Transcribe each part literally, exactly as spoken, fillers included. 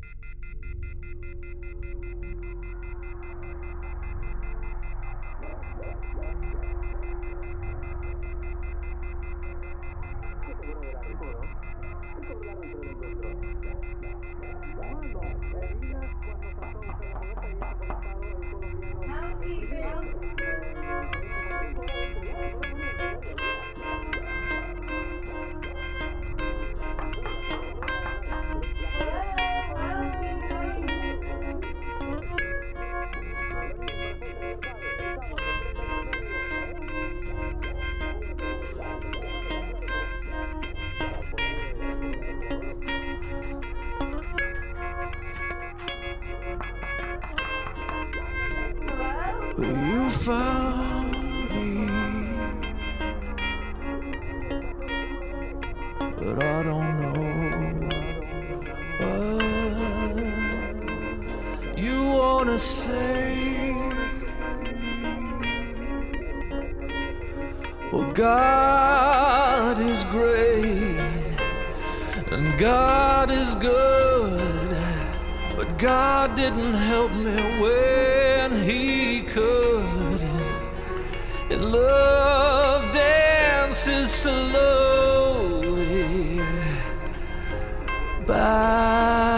You found me, but I don't know what you wanna say. Well, God is great and God is good, but God didn't help me when He could. And love dances slowly by.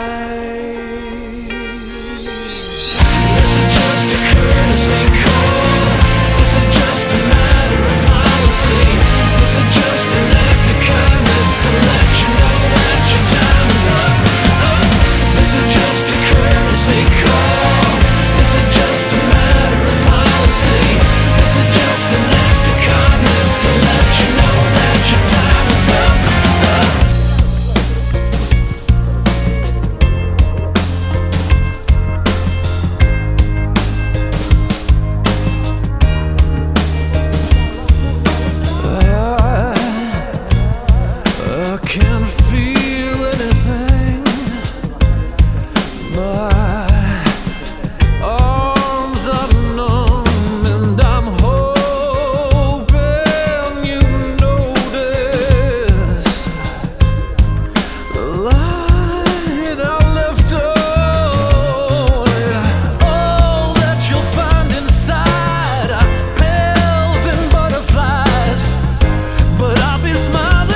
Can't feel anything. My arms are numb and I'm hoping you notice the light I left on. All that you'll find inside are pills and butterflies, but I'll be smiling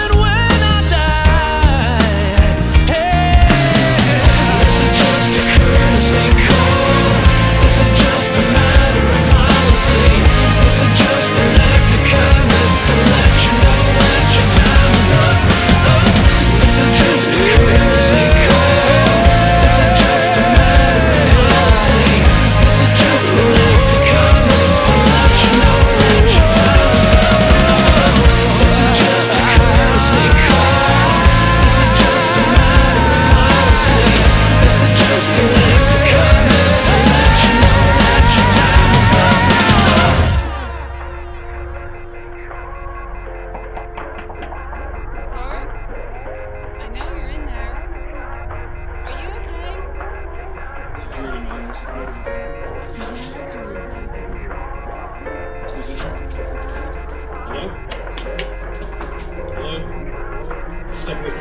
Hello? Hello? Step with me.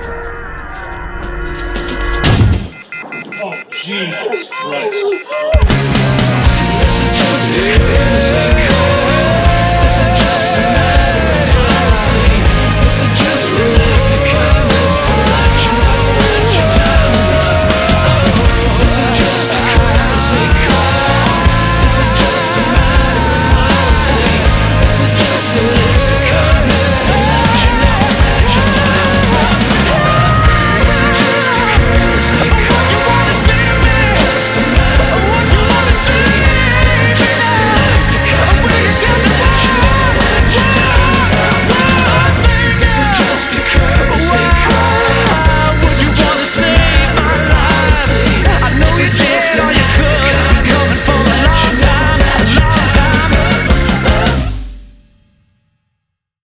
Oh, Jesus Christ.